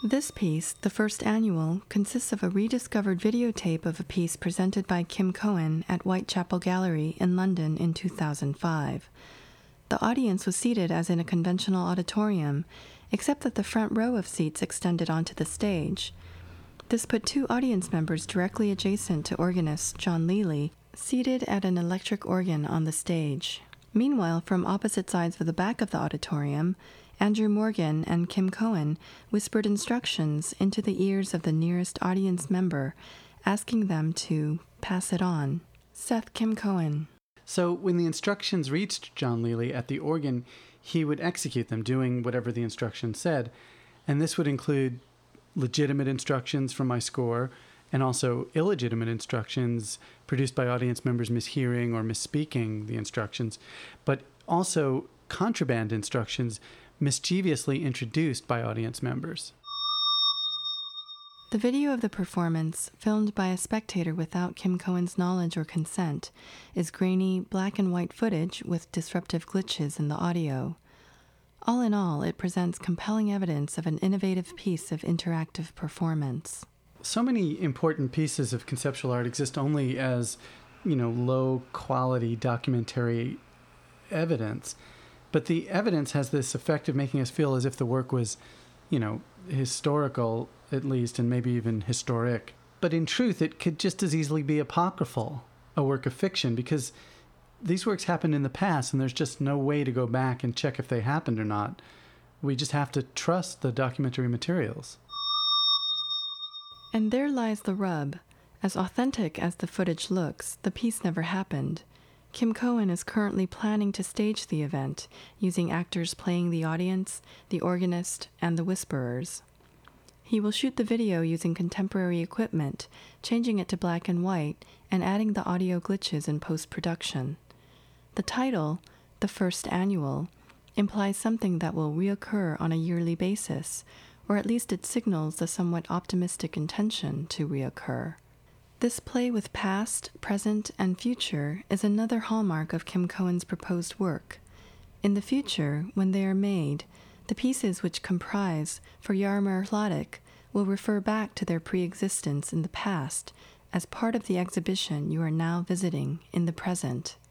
This piece, the first annual, consists of a rediscovered videotape of a piece presented by Kim Cohen at Whitechapel Gallery in London in 2005. The audience was seated as in a conventional auditorium, except that the front row of seats extended onto the stage. This put two audience members directly adjacent to organist John Lely, seated at an electric organ on the stage. Meanwhile, from opposite sides of the back of the auditorium, Andrew Morgan and Kim Cohen whispered instructions into the ears of the nearest audience member, asking them to pass it on. Seth Kim Cohen. So when the instructions reached John Lely at the organ, he would execute them, doing whatever the instructions said. And this would include legitimate instructions from my score and also illegitimate instructions produced by audience members mishearing or misspeaking the instructions, but also contraband instructions mischievously introduced by audience members. The video of the performance, filmed by a spectator without Kim Cohen's knowledge or consent, is grainy, black and white footage with disruptive glitches in the audio. All in all, it presents compelling evidence of an innovative piece of interactive performance. So many important pieces of conceptual art exist only as, low-quality documentary evidence. But the evidence has this effect of making us feel as if the work was, historical, at least, and maybe even historic. But in truth, it could just as easily be apocryphal, a work of fiction, because these works happened in the past, and there's just no way to go back and check if they happened or not. We just have to trust the documentary materials. And there lies the rub. As authentic as the footage looks, the piece never happened. Kim Cohen is currently planning to stage the event, using actors playing the audience, the organist, and the whisperers. He will shoot the video using contemporary equipment, changing it to black and white, and adding the audio glitches in post-production. The title, The First Annual, implies something that will reoccur on a yearly basis, or at least it signals the somewhat optimistic intention to reoccur. This play with past, present, and future is another hallmark of Kim Cohen's proposed work. In the future, when they are made, the pieces which comprise For Jaromír Hládek will refer back to their pre-existence in the past as part of the exhibition you are now visiting in the present.